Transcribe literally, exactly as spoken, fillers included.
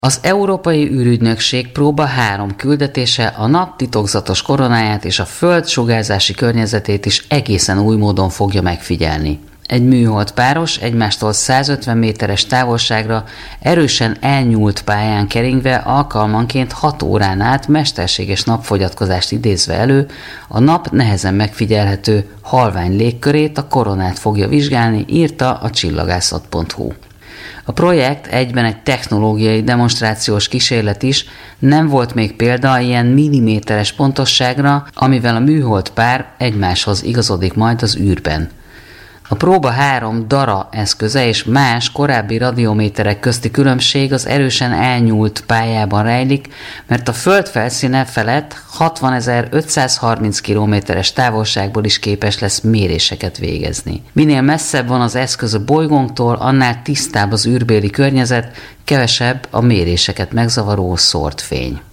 Az Európai űrügynökség próba három küldetése a nap titokzatos koronáját és a Föld sugárzási környezetét is egészen új módon fogja megfigyelni. Egy műhold páros egymástól százötven méteres távolságra erősen elnyúlt pályán keringve alkalmanként hat órán át mesterséges napfogyatkozást idézve elő, a nap nehezen megfigyelhető halvány légkörét, a koronát fogja vizsgálni, írta a csillagászat pont hu. A projekt egyben egy technológiai demonstrációs kísérlet is, nem volt még példa ilyen milliméteres pontosságra, amivel a műhold pár egymáshoz igazodik majd az űrben. A próba három dara eszköze és más korábbi radiométerek közti különbség az erősen elnyúlt pályában rejlik, mert a Föld felszíne felett hatvanezer-ötszázharminc kilométeres távolságból is képes lesz méréseket végezni. Minél messzebb van az eszköz a bolygónktól, annál tisztább az űrbéli környezet, kevesebb a méréseket megzavaró szórt fény.